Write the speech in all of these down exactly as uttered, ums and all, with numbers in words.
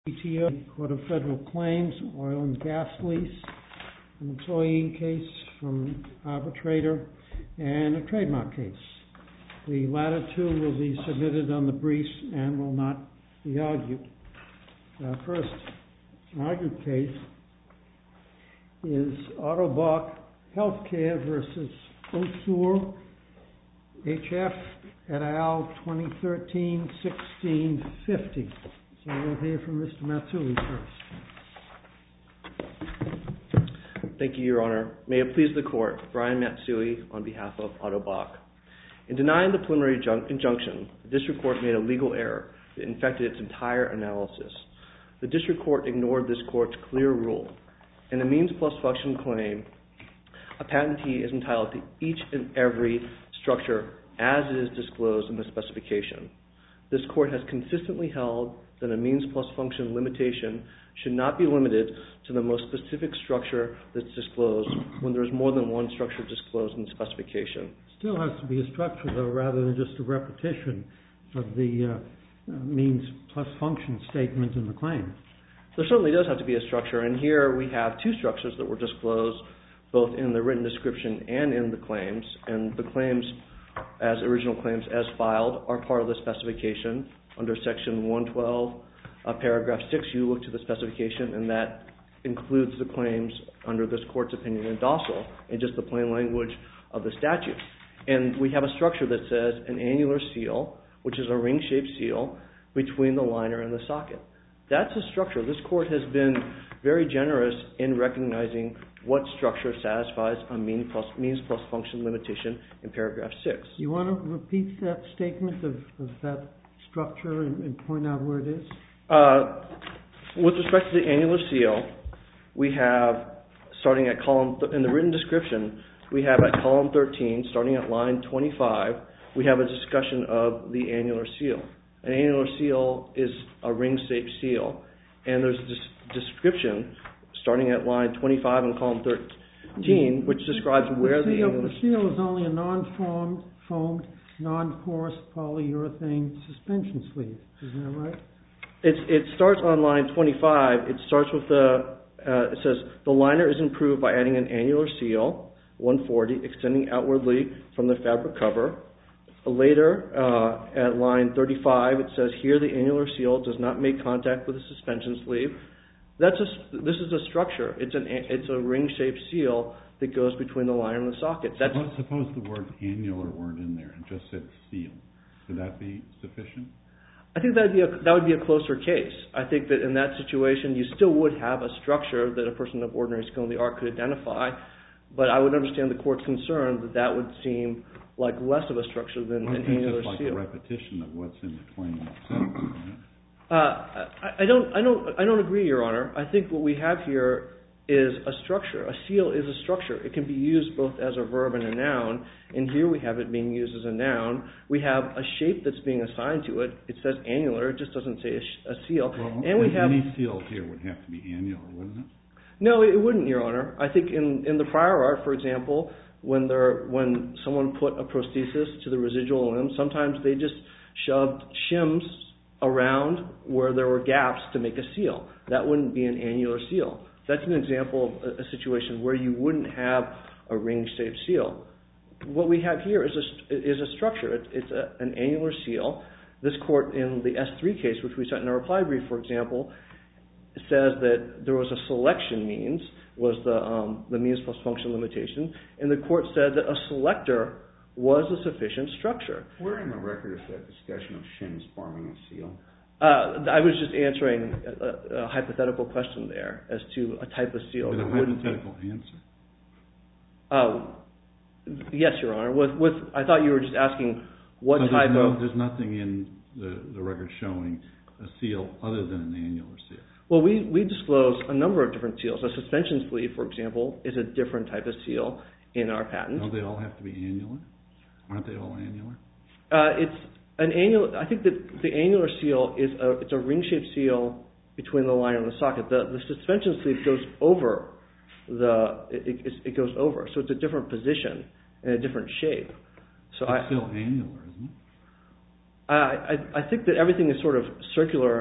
P T O, Court of Federal Claims, oil and gas lease, an employee case from arbitrator, and a trademark case. The latter two will be submitted on the briefs and will not be argued. The first argued case is Autobach Healthcare versus Osur H F et al. twenty thirteen sixteen fifty. So we'll hear from Mister Matsui first. Thank you, Your Honor. May it please the Court, Brian Matsui on behalf of Autobach. In denying the preliminary injunction, the District Court made a legal error that infected its entire analysis. The District Court ignored this Court's clear rule. In a means plus function claim, a patentee is entitled to each and every structure as is disclosed in the specification. This Court has consistently held that a means plus function limitation should not be limited to the most specific structure that's disclosed when there is more than one structure disclosed in the specification. Still has to be a structure, though, rather than just a repetition of the uh, means plus function statement in the claim. There certainly does have to be a structure, and here we have two structures that were disclosed both in the written description and in the claims, and the claims as original claims as filed are part of the specification. Under Section one twelve, uh, Paragraph six, you look to the specification, and that includes the claims under this Court's opinion in Dossal, and just the plain language of the statute. And we have a structure that says an annular seal, which is a ring-shaped seal, between the liner and the socket. That's a structure. This Court has been very generous in recognizing what structure satisfies a means plus, means plus function limitation in Paragraph six. You want to repeat that statement of, of that structure and, and point out where it is? Uh, with respect to the annular seal, we have, starting at column, th- in the written description, we have at column thirteen, starting at line twenty-five, we have a discussion of the annular seal. An annular seal is a ring-shaped seal, and there's a dis- description starting at line twenty-five in column thirteen, which describes the where the, seal, annular the seal is only a non-formed, foamed, non-porous polyurethane suspension sleeve. Isn't that right? It's, it starts on line twenty-five. It starts with the, uh, it says, the liner is improved by adding an annular seal, one forty, extending outwardly from the fabric cover. Later, uh, at line thirty-five, it says, here the annular seal does not make contact with the suspension sleeve. That's a, this is a structure. It's, an, it's a ring-shaped seal that goes between the liner and the socket. That's, suppose, suppose the word annular weren't in there and just said seal. Would that be sufficient? I think that'd be a, that would be a closer case. I think that in that situation, you still would have a structure that a person of ordinary skill in the art could identify, but I would understand the Court's concern that that would seem like less of a structure than well, an annular just like seal. a repetition of what's in the claim itself. Uh, I, I don't, I don't, I don't agree, Your Honor. I think what we have here is a structure. A seal is a structure. It can be used both as a verb and a noun, and here we have it being used as a noun. We have a shape that's being assigned to it. It says annular. It just doesn't say a, sh- a seal. Well, and we have any seal here would have to be annular, wouldn't it? No, it wouldn't, Your Honor. I think in, in the prior art, for example, when there when someone put a prosthesis to the residual limb, sometimes they just shoved shims around where there were gaps to make a seal. That wouldn't be an annular seal. That's an example of a, a situation where you wouldn't have a ring-shaped seal. What we have here is a, is a structure. It, it's a, an annular seal. This Court in the S three case, which we cite in our reply brief, for example, says that there was a selection means, was the, um, the means plus function limitation, and the Court said that a selector was a sufficient structure. Where in the record is that discussion of shims forming a seal? Uh, I was just answering a, a hypothetical question there as to a type of seal. Is it a hypothetical answer? Uh, yes, Your Honor. With, with, I thought you were just asking what so type no, of... There's nothing in the, the record showing a seal other than an annular seal. Well, we, we disclose a number of different seals. A suspension sleeve, for example, is a different type of seal in our patent. Don't they all have to be annular? Aren't they all annular? Uh, it's an annular. I think that the annular seal is a it's a ring-shaped seal between the liner and the socket. The the suspension sleeve goes over the it, it, it goes over, so it's a different position and a different shape. So it's I, still annular, isn't it? I I I think that everything is sort of circular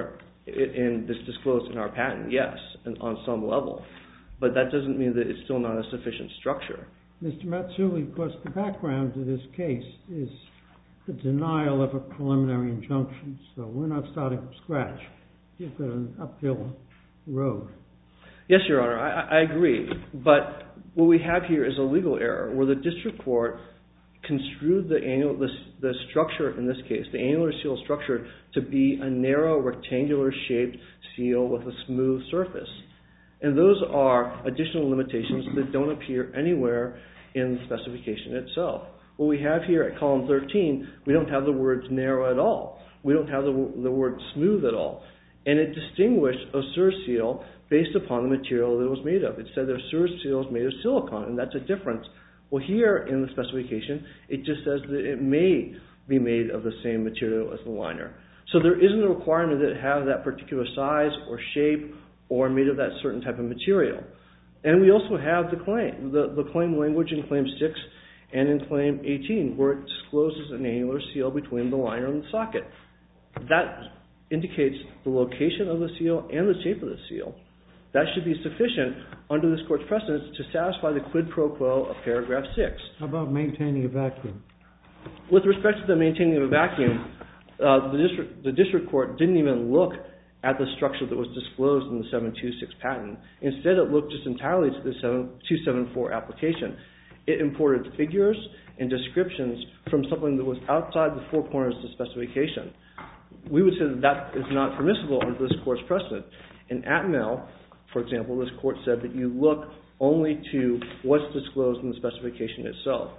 and it's disclosed in our patent, yes, and on some level. But that doesn't mean that it's still not a sufficient structure. Mister Matsui, of course, the background to this case is the denial of a preliminary injunction, so we're not starting from scratch. You've got an uphill road. Yes, Your Honor, I, I agree. But what we have here is a legal error where the district court construed the annual the, the structure in this case, the annular seal structure, to be a narrow rectangular shaped seal with a smooth surface. And those are additional limitations that don't appear anywhere in the specification itself. What we have here at column thirteen, we don't have the words narrow at all. We don't have the, the word smooth at all. And it distinguished a SurSeal based upon the material that it was made of. It said their SurSeal is made of silicone, and that's a difference. Well, here in the specification, it just says that it may be made of the same material as the liner. So there isn't a requirement that it have that particular size or shape or made of that certain type of material. And we also have the claim, the, the claim language in Claim six and in Claim eighteen, where it discloses an annular seal between the liner and the socket. That indicates the location of the seal and the shape of the seal. That should be sufficient under this court's precedence to satisfy the quid pro quo of paragraph six. How about maintaining a vacuum? With respect to the maintaining of a vacuum, uh, the district the district court didn't even look at the structure that was disclosed in the seven two six patent. Instead, it looked just entirely to the two seventy-four application. It imported figures and descriptions from something that was outside the four corners of the specification. We would say that that is not permissible under this court's precedent. In Atmel, for example, this court said that you look only to what's disclosed in the specification itself.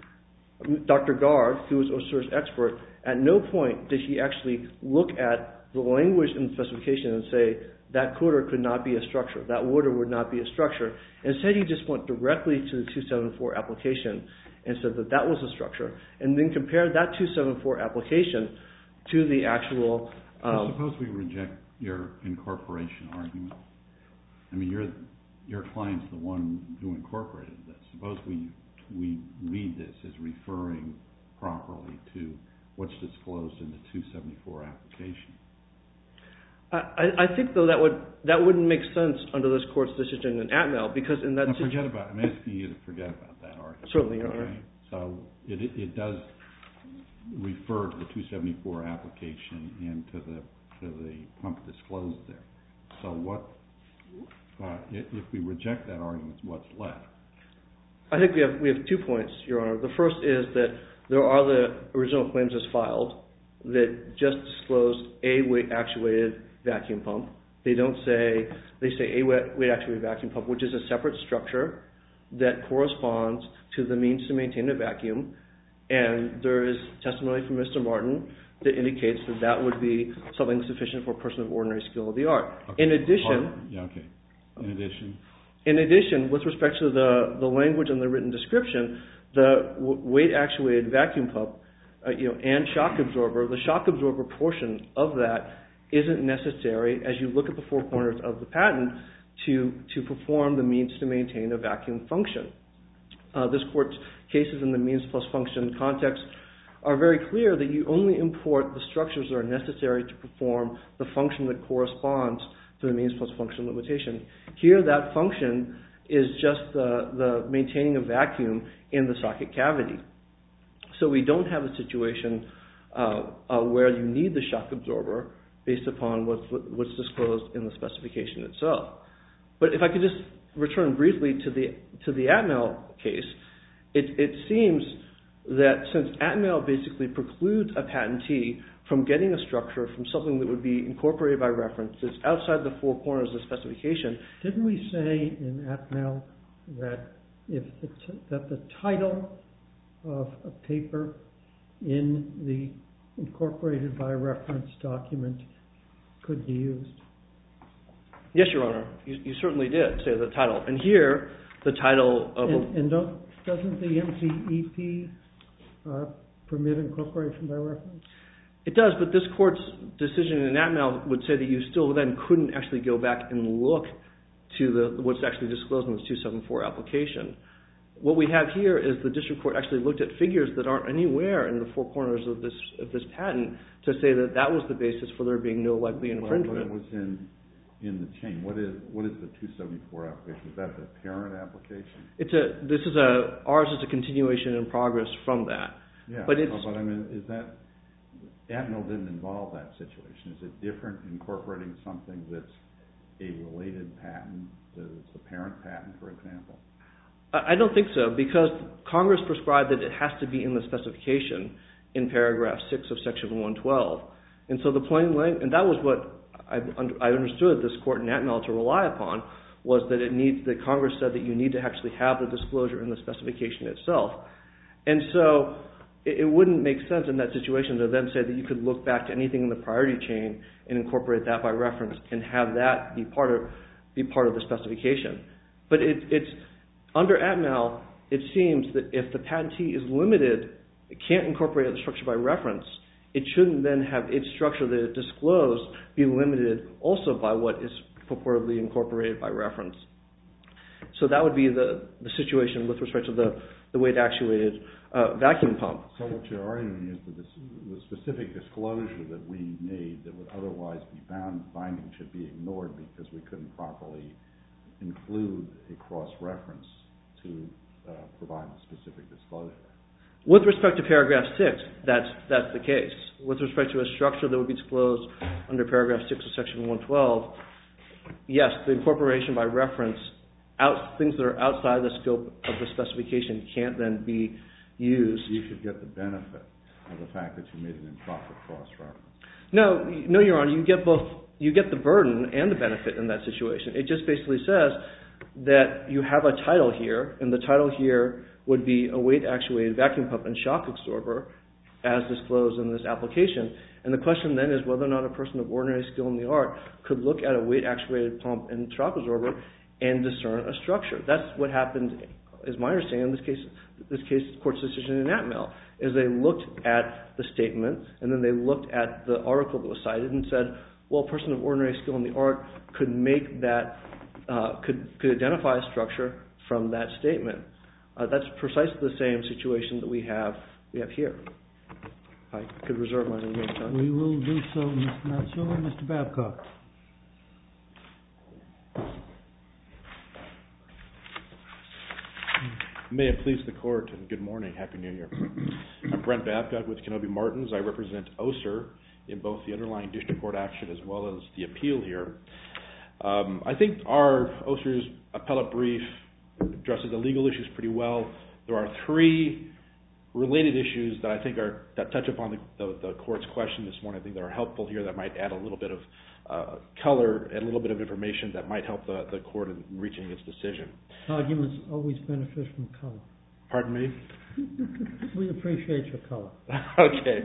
Doctor Gard, who was Osur's expert, at no point did he actually look at the language in the specification and say that could or could not be a structure, that would or would not be a structure. Instead, he just went directly to the two seventy-four application and said that that was a structure, and then compared that two seventy-four application to the actual... Um, Suppose we reject your incorporation argument. I mean, your your client's the one who incorporated this. Suppose we we read this as referring properly to what's disclosed in the two seventy-four application. I, I think, though, that would that wouldn't make sense under this court's decision in Atmel, because in that... No, forget about it. I'm asking you to forget about that argument. Certainly, Your Honor. Okay? So it, it does refer to the two seventy-four application and to the to the pump disclosed there. So what, uh, if, if we reject that argument, what's left? I think we have we have two points, Your Honor. The first is that there are the original claims as filed that just disclose a weight-actuated vacuum pump. They don't say, they say a weight-actuated vacuum pump, which is a separate structure that corresponds to the means to maintain a vacuum. And there is testimony from Mister Martin that indicates that that would be something sufficient for a person of ordinary skill of the art. Okay. In addition... Yeah, okay. In addition... In addition, with respect to the, the language and the written description, the w- weight-actuated vacuum pump uh, you know, and shock absorber, the shock absorber portion of that isn't necessary as you look at the four corners of the patent to, to perform the means to maintain a vacuum function. Uh, this court's cases in the means plus function context are very clear that you only import the structures that are necessary to perform the function that corresponds to the means plus function limitation. Here, that function is just the, the maintaining a vacuum in the socket cavity. So we don't have a situation uh, uh, where you need the shock absorber based upon what's, what's disclosed in the specification itself. But if I could just return briefly to the to the Atmel case, it, it seems that since Atmel basically precludes a patentee from getting a structure from something that would be incorporated by reference that's outside the four corners of the specification. Didn't we say in Atmel that if the t- that the title of a paper in the incorporated by reference document could be used? Yes, Your Honor, you, you certainly did say the title. And here, the title of... And, a, and don't, doesn't the M P E P uh, permit incorporation by reference? It does, but this court's decision in Atmel would say that you still then couldn't actually go back and look to the what's actually disclosed in the two seventy-four application. What we have here is the district court actually looked at figures that aren't anywhere in the four corners of this of this patent to say that that was the basis for there being no likely infringement. Well, but it was in in the chain. What is what is the two seventy-four application? Is that the parent application? It's a this is a ours is a continuation in progress from that. Yeah, but it's but I mean, is that Atmel didn't involve that situation? Is it different incorporating something that's a related patent, that's the parent patent, for example? I don't think so, because Congress prescribed that it has to be in the specification in paragraph six of section one twelve. And so the plain language, and that was what I, I understood this court in Atmel to rely upon, was that it needs, that Congress said that you need to actually have the disclosure in the specification itself. And so it, it wouldn't make sense in that situation to then say that you could look back to anything in the priority chain and incorporate that by reference and have that be part of, be part of the specification. But it, it's, under Atmel, it seems that if the patentee is limited, it can't incorporate the structure by reference, it shouldn't then have its structure that it disclosed be limited also by what is purportedly incorporated by reference. So that would be the, the situation with respect to the, the weight-actuated uh, vacuum pump. So what you're arguing is that this, the specific disclosure that we made that would otherwise be bound, binding should be ignored because we couldn't properly include a cross-reference to uh, provide a specific disclosure. With respect to paragraph six, that's that's the case. With respect to a structure that would be disclosed under paragraph six of section one twelve, yes, the incorporation by reference, out, things that are outside the scope of the specification can't then be used. You should get the benefit of the fact that you made an improper cross-reference. No, no, Your Honor, you get both. You get the burden and the benefit in that situation. It just basically says that you have a title here, and the title here would be a weight-actuated vacuum pump and shock absorber as disclosed in this application. And the question then is whether or not a person of ordinary skill in the art could look at a weight-actuated pump and shock absorber and discern a structure. That's what happened, is my understanding, in this case, this case court's decision in Atmel, is they looked at the statement, and then they looked at the article that was cited and said, well, a person of ordinary skill in the art could make that, uh, could, could identify a structure from that statement. Uh, that's precisely the same situation that we have we have here. I could reserve my remaining time. We will do so, Mister Matsui. Mister Babcock. May it please the Court, and good morning. Happy New Year. I'm Brent Babcock with Kenobi Martins. I represent O S R in both the underlying district court action as well as the appeal here. Um, I think our O S R's appellate brief addresses the legal issues pretty well. There are three related issues that I think are that touch upon the, the, the court's question this morning. I think that are helpful here that might add a little bit of uh, color and a little bit of information that might help the, the court in reaching its decision. Arguments always benefit from color. Pardon me? We appreciate your color. Okay.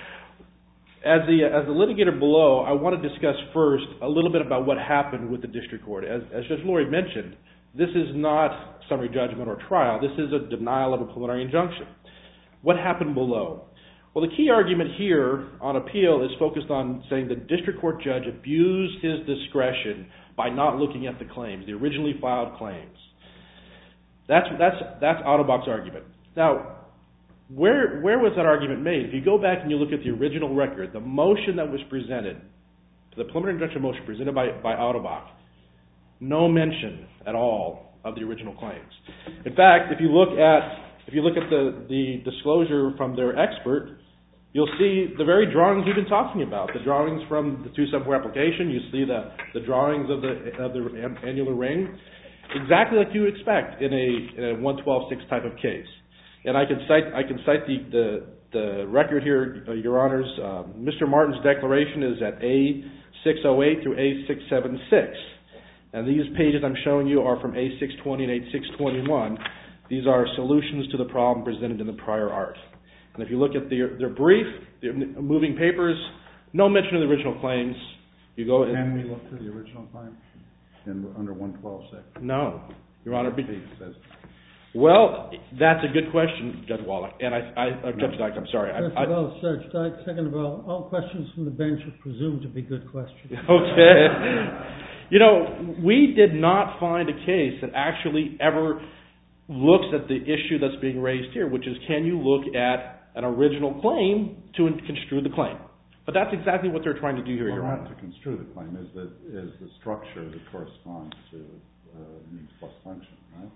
As the as the litigator below, I want to discuss first a little bit about what happened with the district court. As, as Judge Lurie mentioned, this is not summary judgment or trial. This is a denial of a preliminary injunction. What happened below? Well, the key argument here on appeal is focused on saying the district court judge abused his discretion by not looking at the claims, the originally filed claims. That's that's that's Autobach's argument. Now, where where was that argument made? If you go back and you look at the original record, the motion that was presented, the preliminary injunction motion presented by, by Autobach, no mention at all of the original claims. In fact, if you look at if you look at the, the disclosure from their expert, you'll see the very drawings we've been talking about. The drawings from the two seventy-four application, you see the, the drawings of the of the annular ring, exactly like you would expect in a, in a one twelve six type of case. And I can cite I can cite the the, the record here, uh, Your Honors. Um, Mister Martin's declaration is at A six oh eight through A six seventy-six, and these pages I'm showing you are from A six twenty and A six twenty-one. These are solutions to the problem presented in the prior art. And if you look at their their brief, their moving papers, no mention of the original claims. You go. Can we look to the original claim in under one twelve six? No, Your Honor. Be, says. Well, that's a good question, Judge Wallach, and I, I uh, Judge Dyke, I'm sorry. First I, of all, Judge Dyke, second of all, all questions from the bench are presumed to be good questions. Okay. You know, we did not find a case that actually ever looks at the issue that's being raised here, which is can you look at an original claim to construe the claim? But that's exactly what they're trying to do here, Well, Your not Honor. to construe the claim, is the, is the structure that corresponds to uh, means plus function, right?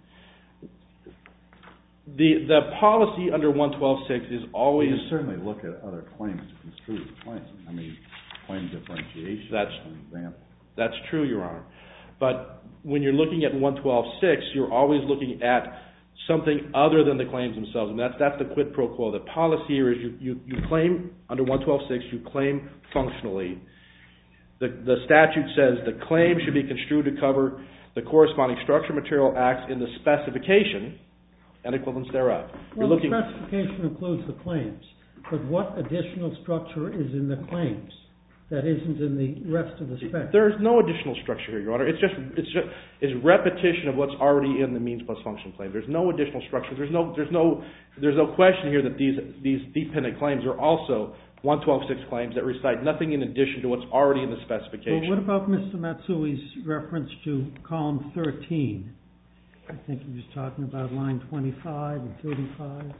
The the policy under one twelve six is always... You certainly look at other claims to construe the claim. I mean, claim differentiation, That's, for example. that's true, Your Honor. But when you're looking at one twelve six, you're always looking at something other than the claims themselves. And that's, that's the quid pro quo. The policy here is you, you, you claim, under one twelve six, you claim functionally. The, the statute says the claim should be construed to cover the corresponding structure, material, acts in the specification and equivalence thereof. You're Well, looking, the specification includes the claims, but what additional structure is in the claims that isn't in the rest of the spec? there's no additional structure here, Your Honor. It's just it's just it's repetition of what's already in the means plus function claim. There's no additional structure. There's no there's no there's no question here that these these dependent claims are also one twelve six claims that recite nothing in addition to what's already in the specification. Well, what about Mister Matsui's reference to column thirteen? I think he was talking about line twenty-five and thirty-five.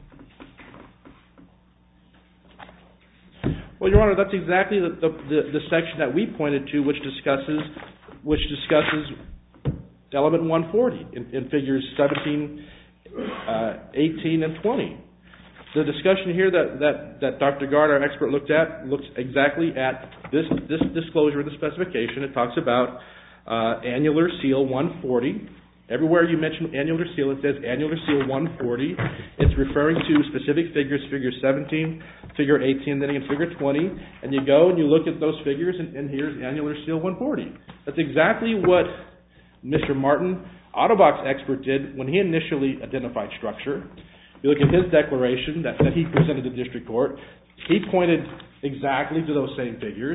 Well, Your Honor, that's exactly the, the, the, the section that we pointed to, which discusses which discusses element one forty in, in figures seventeen, uh, eighteen, and twenty. The discussion here that, that, that Doctor Gard, our expert, looked at looks exactly at this this disclosure of the specification. It talks about uh, annular seal one forty. Everywhere you mention annular seal, it says annular seal one forty. It's referring to specific figures, figure seventeen, figure eighteen, then again figure twenty. And you go and you look at those figures, and, and here's annular seal one forty. That's exactly what Mister Martin, Autobox expert, did when he initially identified structure. You look at his declaration that, that he presented to district court. He pointed exactly to those same figures.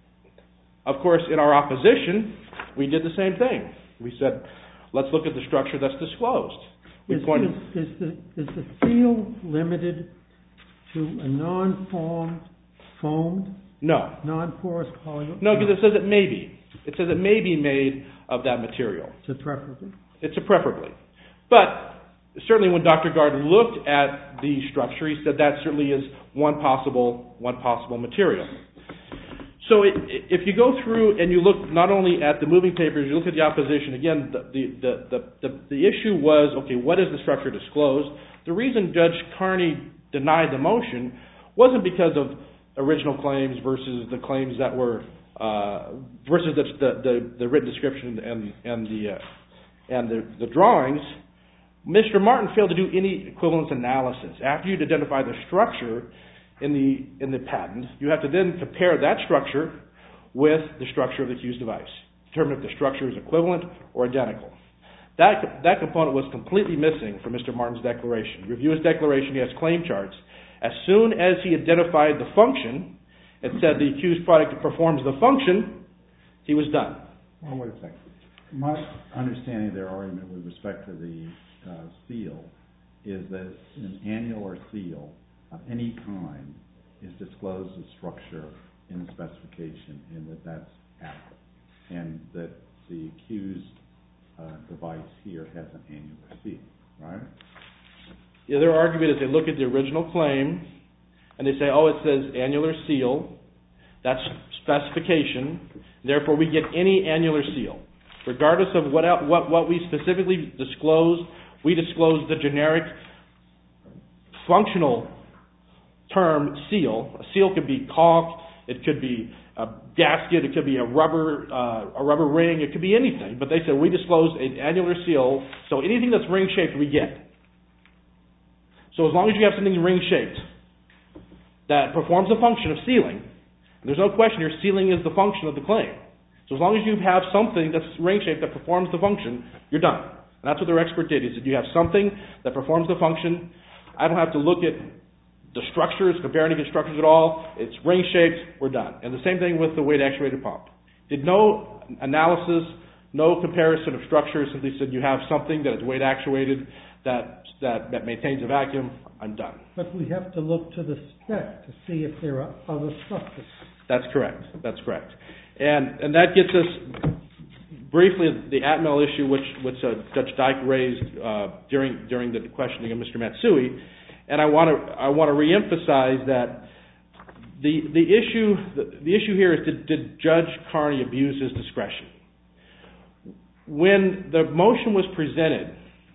Of course, in our opposition, we did the same thing. We said, let's look at the structure that's disclosed. We Is, pointed, is, is, the, is the seal limited to a non-formed, foamed, no. non-porous polymer? No, because it says it may be. It says it may be made of that material. It's a preferably. It's a preferably. But certainly when Doctor Gard looked at the structure, he said that certainly is one possible, one possible material. So it, if you go through and you look not only at the moving papers, you look at the opposition, again, the, the, the, the, the issue was, okay, what is the structure disclosed? The reason Judge Carney denied the motion wasn't because of original claims versus the claims that were, uh, versus the, the, the, the written description and, and, the, uh, and the, the drawings. Mister Martin failed to do any equivalence analysis. After you'd identify the structure in the in the patent, you have to then compare that structure with the structure of the accused device. Determine if the structure is equivalent or identical. That, that component was completely missing from Mister Martin's declaration. Review his declaration, he has claim charts. As soon as he identified the function and said the accused product performs the function, he was done. Well, wait a second. My understanding of their argument with respect to the uh, seal is that an annular seal of any kind is disclosed as structure in the specification and that that's adequate. And that the accused uh, device here has an annular seal, right? Yeah, their argument is they look at the original claim and they say, oh, it says annular seal. That's specification. Therefore, we get any annular seal. Regardless of what, what, what we specifically disclose, we disclose the generic functional term seal. A seal could be caulk, it could be a gasket, it could be a rubber uh, a rubber ring, it could be anything. But they said we disclose an annular seal, so anything that's ring-shaped we get. So as long as you have something ring-shaped that performs the function of sealing, there's no question your sealing is the function of the claim. So as long as you have something that's ring-shaped that performs the function, you're done. And that's what their expert did. He said you have something that performs the function. I don't have to look at the structures, compare any structures at all. It's ring-shaped, we're done. And the same thing with the weight-actuated pump. Did no analysis, no comparison of structures, simply said you have something that is weight-actuated, that, that, that maintains a vacuum, I'm done. But we have to look to the spec to see if there are other structures. That's correct. That's correct. And and that gets us briefly, the Atmel issue, which, which uh, Judge Dyke raised uh, during during the questioning of Mister Matsui, and I want to I want to reemphasize that the the issue the, the issue here is did, did Judge Carney abuse his discretion? When the motion was presented,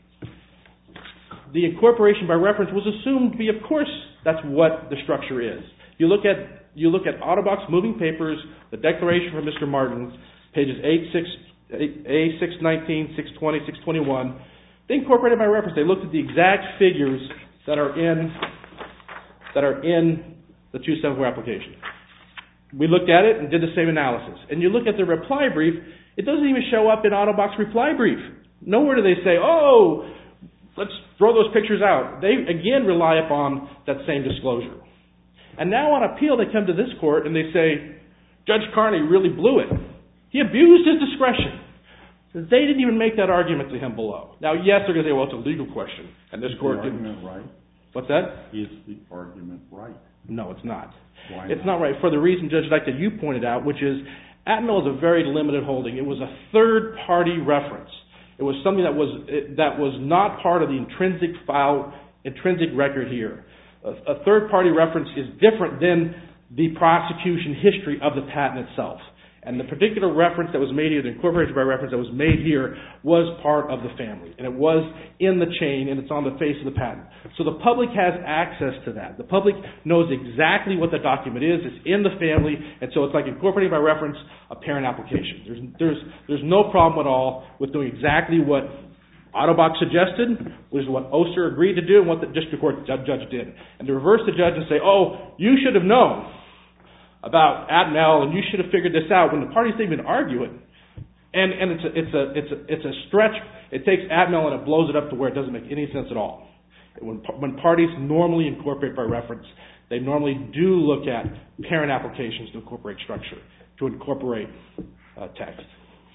the incorporation by reference was assumed to be, of course, that's what the structure is. You look at you look at Autobox moving papers, the declaration from Mister Martin, pages A six nineteen, six twenty, six twenty-one. They incorporated by reference. They looked at the exact figures that are in that are in the two seventy-four application. We looked at it and did the same analysis. And you look at the reply brief, it doesn't even show up in Autobox reply brief. Nowhere do they say, oh, let's throw those pictures out. They, again, rely upon that same disclosure. And now on appeal, they come to this court and they say, Judge Carney really blew it. He abused his discretion. They didn't even make that argument to him below. Now, yes, they're going to say, well, it's a legal question. And this Is court the didn't. argument right? What's that? Is the argument right? No, it's not. Why It's not? not right for the reason, Judge Dyke, that you pointed out, which is Atmel is a very limited holding. It was a third-party reference. It was something that was that was not part of the intrinsic file, intrinsic record here. A, a third-party reference is different than the prosecution history of the patent itself. And the particular reference that was made here, the incorporation by reference that was made here, was part of the family. And it was in the chain, and it's on the face of the patent. So the public has access to that. The public knows exactly what the document is. It's in the family, and so it's like incorporating by reference a parent application. There's, there's, there's no problem at all with doing exactly what Autobox suggested, which is what Oster agreed to do, and what the district court judge did. And to reverse the judge and say, oh, you should have known about Atmel, and you should have figured this out when the parties didn't even argue it. And and it's a, it's a it's a it's a stretch. It takes Atmel and it blows it up to where it doesn't make any sense at all. When when parties normally incorporate by reference, they normally do look at parent applications to incorporate structure, to incorporate uh, text.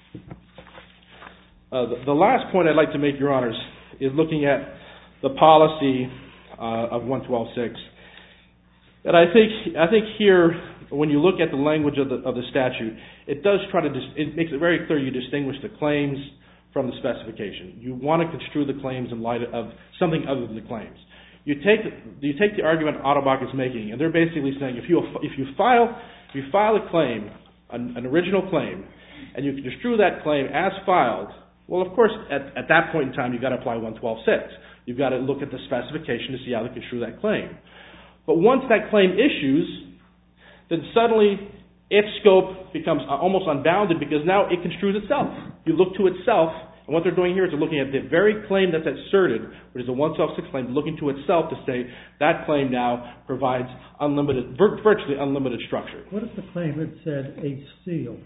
Uh, the, the last point I'd like to make, Your Honors, is looking at the policy uh, of one twelve six. And I think I think here, when you look at the language of the of the statute, it does try to dis- it makes it very clear you distinguish the claims from the specification. You want to construe the claims in light of something other than the claims. You take you take the argument Autobox is making, and they're basically saying if you if you file if you file a claim, an, an original claim, and you construe that claim as filed, well, of course, at, at that point in time, you've got to apply one twelve six. You've got to look at the specification to see how to construe that claim. But once that claim issues, then suddenly its scope becomes almost unbounded because now it construes itself. You look to itself, and what they're doing here is they're looking at the very claim that's asserted, which is a one twelve six claim, looking to itself to say that claim now provides unlimited, virtually unlimited structure. What if the claim had said a seal?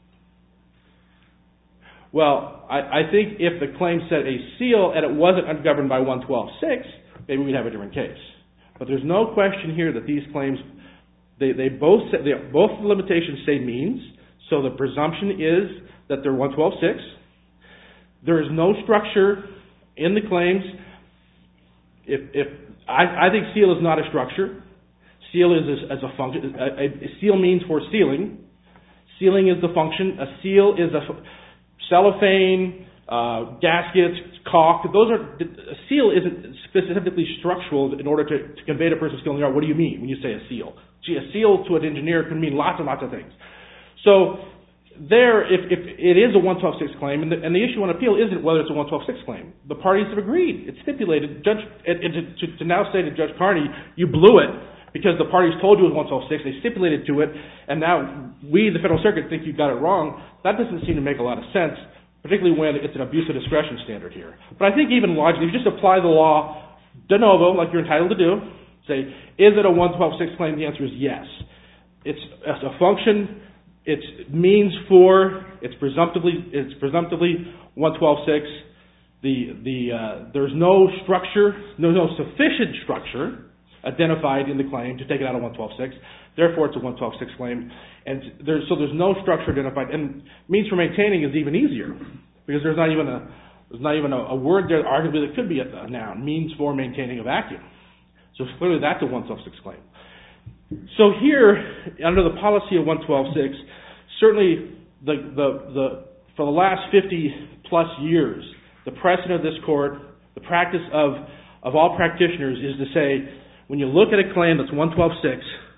Well, I, I think if the claim said a seal and it wasn't ungoverned by one twelve six, maybe we'd have a different case. But there's no question here that these claims, they, they both say, they, both the limitations say means, so the presumption is that they're one twelve six. There is no structure in the claims. If, if I, I think seal is not a structure. Seal is as, as a function. A, a, a seal means for sealing. Sealing is the function. A seal is a cellophane, uh, gaskets, caulk. Those are a seal isn't specifically structural in order to, to convey to a person's skill in the art. What do you mean when you say a seal? Gee, a seal to an engineer can mean lots and lots of things. So there, if, if it is a one twelve six claim, and the, and the issue on appeal isn't whether it's a one twelve six claim. The parties have agreed. It's stipulated. Judge, and, and to, to now say to Judge Carney, you blew it because the parties told you it was one twelve six. They stipulated to it, and now we, the Federal Circuit, think you got it wrong. That doesn't seem to make a lot of sense, particularly when it's an abuse of discretion standard here. But I think even logically, if you just apply the law de novo, like you're entitled to do, say, is it a one twelve six claim? The answer is yes. It's, it's a function. It's means for. It's presumptively. It's presumptively one twelve six. The the uh, there's no structure. There's no sufficient structure identified in the claim to take it out of one twelve six. Therefore, it's a one twelve six claim, and there's, so there's no structure identified. And means for maintaining is even easier because there's not even a there's not even a, a word there. Arguably, that could be a, a noun. Means for maintaining a vacuum. So clearly, that's a one twelve six claim. So here, under the policy of one twelve six, certainly the the the for the last fifty plus years, the precedent of this court, the practice of, of all practitioners is to say, when you look at a claim that's one twelve six,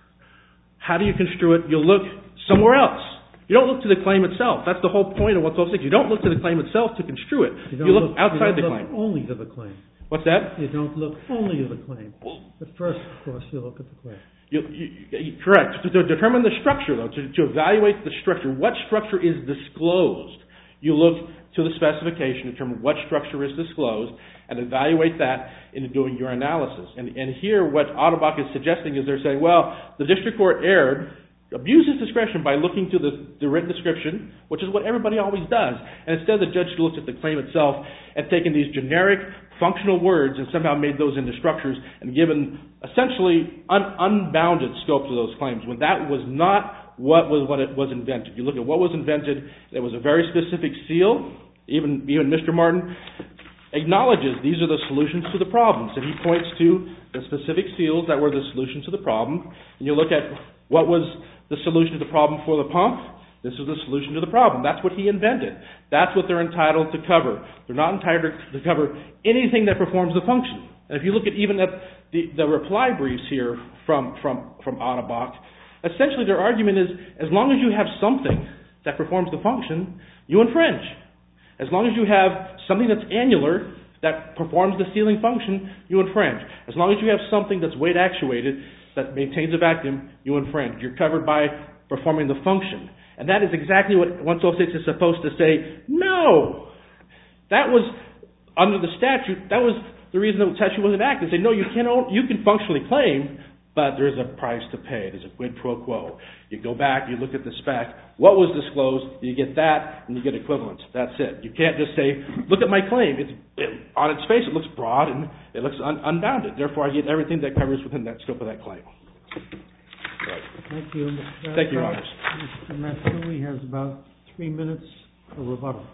how do you construe it? You'll look somewhere else. You don't look to the claim itself. That's the whole point of one twelve six. You don't look to the claim itself to construe it. You, you look, look outside you the look claim. Only to the claim. What's that? You don't look only to the claim. But first, of course, you look at the claim. You, you, you, correct. To, to determine the structure, though, to, to evaluate the structure, what structure is disclosed, you look to the specification, determine what structure is disclosed, and evaluate that into doing your analysis. And, and here, what Otterbach is suggesting is they're saying, well, the district court erred, abused its discretion by looking to the, the written description, which is what everybody always does. And instead, the judge looked at the claim itself and taken these generic functional words and somehow made those into structures and given essentially un, unbounded scope to those claims, when that was not what was what it was invented. You look at what was invented, there was a very specific seal. Even, even Mister Martin acknowledges these are the solutions to the problems. And he points to the specific seals that were the solution to the problem. And you look at what was the solution to the problem for the pump. This is the solution to the problem. That's what he invented. That's what they're entitled to cover. They're not entitled to cover anything that performs the function. And if you look at even at the, the reply briefs here from, from, from Otterbach, essentially their argument is as long as you have something that performs the function, you infringe. As long as you have something that's annular that performs the sealing function, you infringe. As long as you have something that's weight actuated that maintains a vacuum, you infringe. You're covered by performing the function. And that is exactly what one twelve six is supposed to say. No! That was, under the statute, that was the reason the statute was enacted. Say, no, you can, you can functionally claim, but there's a price to pay. There's a quid pro quo. You go back, you look at the spec. What was disclosed? You get that, and you get equivalence. That's it. You can't just say, look at my claim. It's it, on its face, it looks broad, and it looks un, unbounded. Therefore, I get everything that covers within that scope of that claim. Right. Thank you, Mister Thank you, Your Honors. Mister Matsui has about three minutes for rebuttal.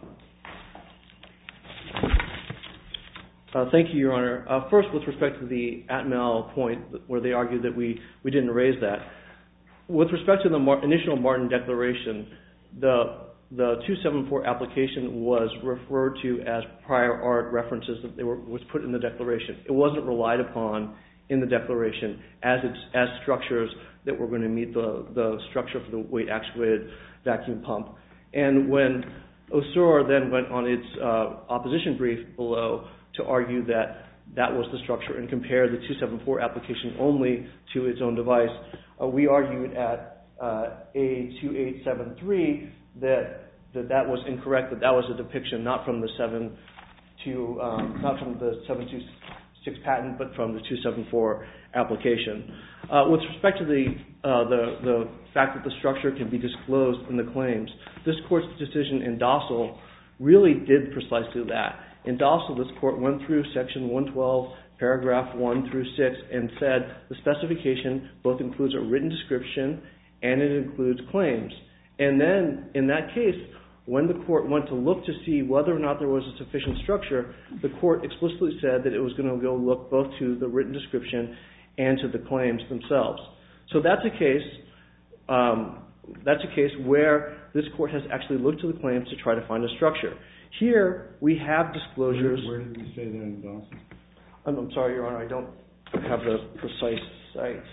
Uh, thank you, Your Honor. Uh, first, with respect to the Atmel point, where they argued that we, we didn't raise that. With respect to the Mar- initial Martin declaration, the the two seventy-four application was referred to as prior art references that they were was put in the declaration. It wasn't relied upon in the declaration as it's, as structures that were going to meet the, the structure for the weight actuated vacuum pump. And when Osur then went on its uh, opposition brief below to argue that that was the structure and compare the two seventy-four application only to its own device, uh, we argued at uh, A two eight seven three that, that that was incorrect, that that was a depiction not from the seven two um, not from the seven two six patent, but from the two seventy-four application. Uh, with respect to the, uh, the the fact that the structure can be disclosed in the claims, this court's decision in Dossal really did precisely that. In Dossal, this court went through section one twelve, paragraph one through six, and said the specification both includes a written description and it includes claims. And then, in that case, when the court went to look to see whether or not there was a sufficient structure, the court explicitly said that it was going to go look both to the written description and to the claims themselves. So that's a case, um, that's a case where this court has actually looked to the claims to try to find a structure. Here, we have disclosures. Where, where did we say that in Dawson? I'm, I'm sorry, Your Honor, I don't have the precise site.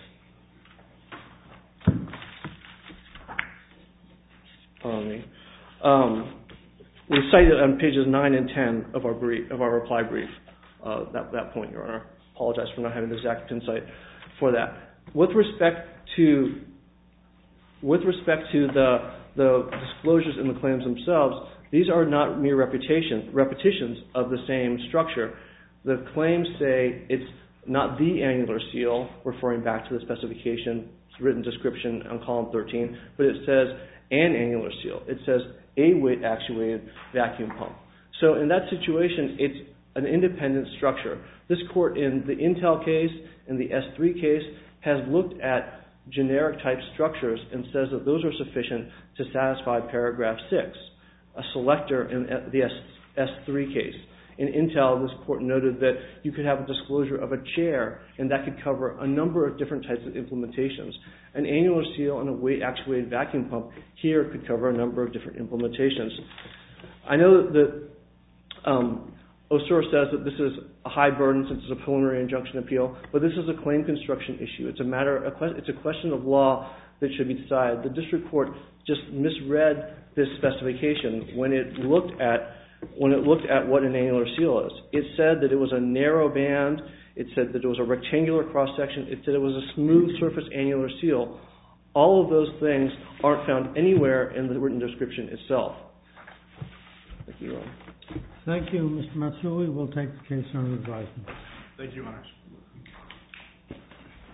Follow me. Um, we cited on pages nine and ten of our brief, of our reply brief, uh, that that point, Your Honor. Apologize for not having the exact insight for that. With respect to, with respect to the the disclosures in the claims themselves, these are not mere repetition, repetitions of the same structure. The claims say it's not the annular seal, referring back to the specification, written description on column thirteen, but it says an annular seal. It says a weight actuated vacuum pump. So in that situation, it's an independent structure. This court in the Intel case and the S three case has looked at generic type structures and says that those are sufficient to satisfy paragraph six, a selector in the S three case. In Intel, this court noted that you could have a disclosure of a chair, and that could cover a number of different types of implementations. An annular seal and a weight-actuated vacuum pump here could cover a number of different implementations. I know that um, Osura says that this is a high burden since it's a preliminary injunction appeal, but this is a claim construction issue. It's a matter, it's a question of law that should be decided. The district court just misread this specification when it looked at when it looked at what an annular seal is. It said that it was a narrow band. It said that it was a rectangular cross section. It said it was a smooth surface annular seal. All of those things aren't found anywhere in the written description itself. Thank you, Your Honor. Thank you, Mister Matsui. We'll take the case under advisement. Thank you, Your Honors.